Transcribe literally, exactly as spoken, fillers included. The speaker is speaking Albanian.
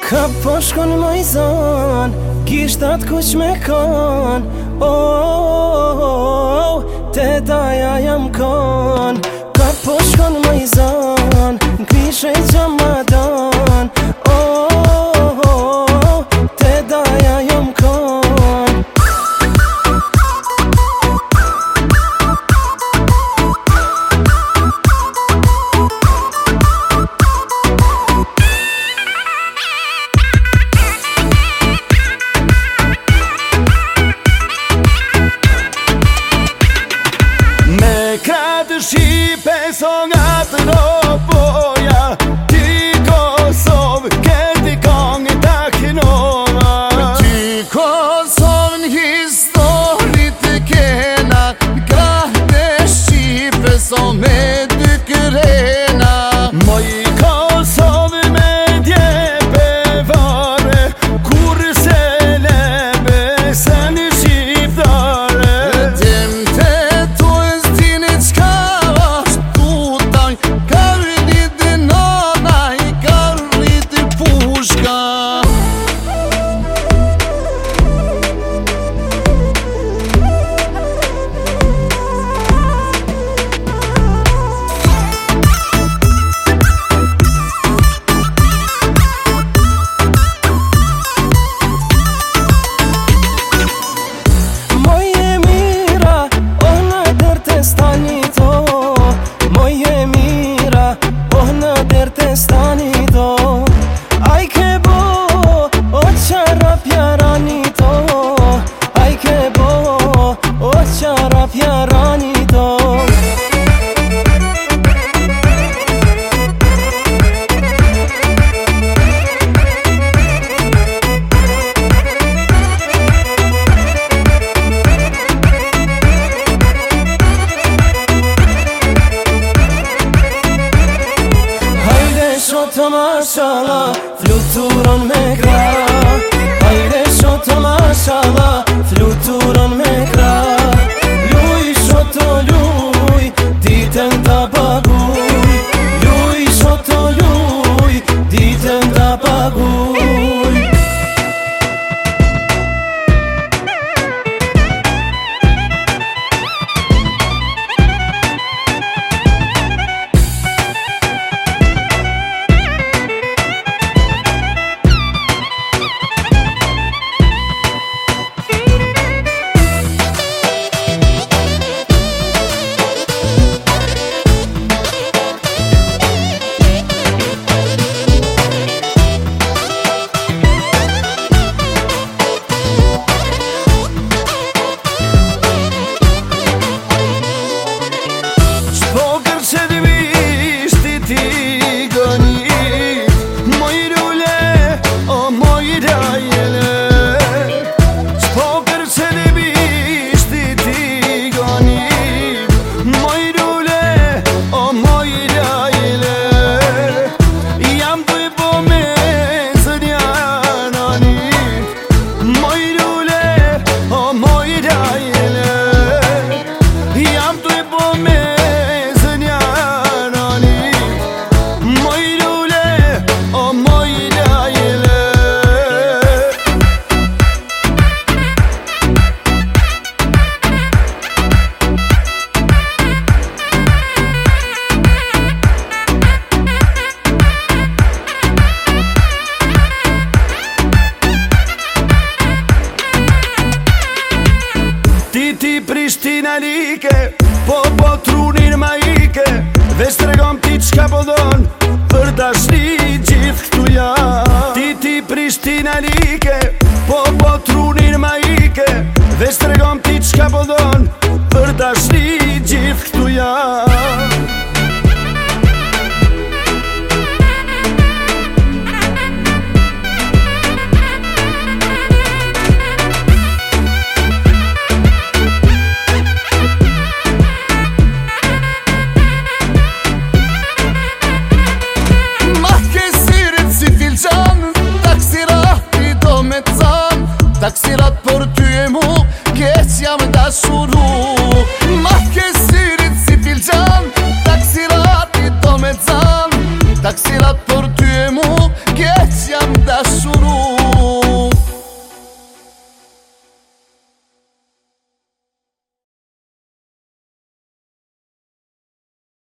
Ka po shkon moj zon, kishtat kuq me kon. Oh, oh, oh, oh, te daja jam kon. Ka po shkon moj zon, n'kvishe Gjamadan. Oh, oh, oh, oh, te daja jam kon. Shqipe so nga të roboja, ti Kosovë, këti kongë ta kinova. Ti Kosovë në histori të kena, krahte Shqipe so me dy kërena. Moj Kosovë me djepe vare, kur se lebe se një shqiptare. Dem të tu e zdini qka Mashallah, fluturon me kra. Hajde shoto mashallah, fluturon me kra. Luj shoto luj, ditën ta paguj. Luj shoto luj, ditën ta paguj. Prishtina like, po po trunin ma ike, dhe s'tregom ti qka po don, për dashni gjithë këtu ja. Ti ti Prishtina like, po po trunin ma ike, dhe s'tregom ti qka po don, për dashni gjithë këtu ja. Taksirat për ty e mu, keq jam dashuru. Ma ke syrit si filxan, taksirat i do me zan. Taksirat për ty e mu, keq jam dashuru.